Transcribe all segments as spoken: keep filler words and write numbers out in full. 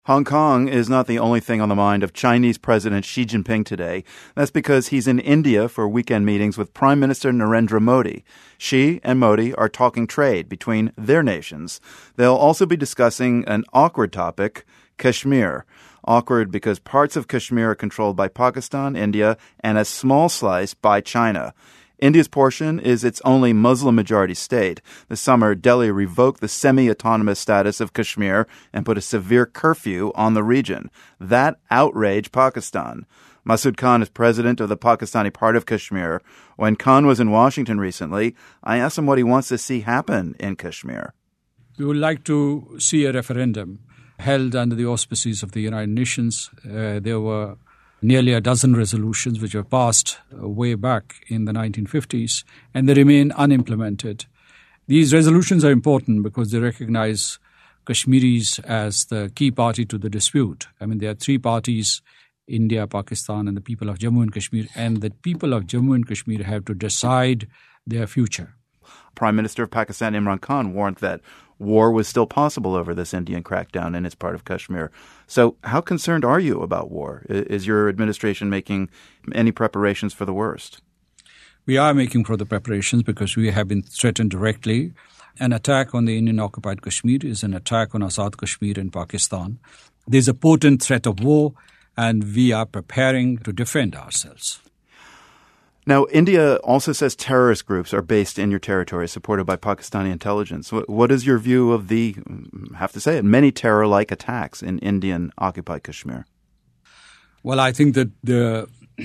Hong Kong is not the only thing on the mind of Chinese President Xi Jinping today. That's because he's in India for weekend meetings with Prime Minister Narendra Modi. Xi and Modi are talking trade between their nations. They'll also be discussing an awkward topic, Kashmir. Awkward because parts of Kashmir are controlled by Pakistan, India, and a small slice by China. India's portion is its only Muslim-majority state. This summer, Delhi revoked the semi-autonomous status of Kashmir and put a severe curfew on the region. That outraged Pakistan. Masood Khan is president of the Pakistani part of Kashmir. When Khan was in Washington recently, I asked him what he wants to see happen in Kashmir. We would like to see a referendum held under the auspices of the United Nations. Uh, there were nearly a dozen resolutions which were passed uh, way back in the nineteen fifties, and they remain unimplemented. These resolutions are important because they recognize Kashmiris as the key party to the dispute. I mean, there are three parties, India, Pakistan, and the people of Jammu and Kashmir, and the people of Jammu and Kashmir have to decide their future. Prime Minister of Pakistan Imran Khan warned that war was still possible over this Indian crackdown in its part of Kashmir. So how concerned are you about war? Is your administration making any preparations for the worst? We are making for the preparations because we have been threatened directly. An attack on the Indian-occupied Kashmir is an attack on Azad Kashmir in Pakistan. There's a potent threat of war, and we are preparing to defend ourselves. Now, India also says terrorist groups are based in your territory, supported by Pakistani intelligence. What is your view of the, I have to say it, many terror-like attacks in Indian-occupied Kashmir? Well, I think that the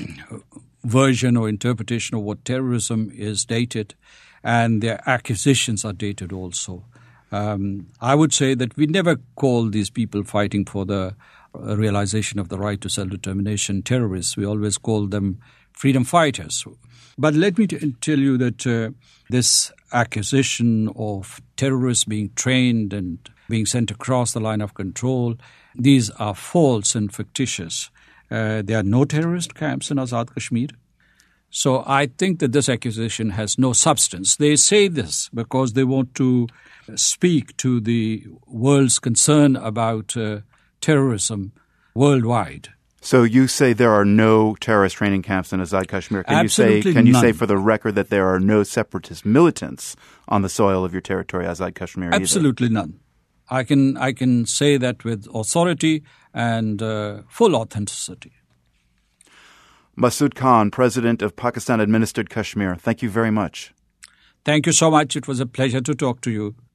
version or interpretation of what terrorism is dated, and their accusations are dated also. Um, I would say that we never call these people fighting for the realization of the right to self-determination terrorists. We always call them freedom fighters. But let me t- tell you that uh, this accusation of terrorists being trained and being sent across the line of control, these are false and fictitious. Uh, there are no terrorist camps in Azad Kashmir. So I think that this accusation has no substance. They say this because they want to speak to the world's concern about uh, terrorism worldwide. So you say there are no terrorist training camps in Azad Kashmir. Can Absolutely you say can you none. say for the record that there are no separatist militants on the soil of your territory, Azad Kashmir? Absolutely either? none. I can I can say that with authority and uh, full authenticity. Masood Khan, president of Pakistan-administered Kashmir, thank you very much. Thank you so much. It was a pleasure to talk to you.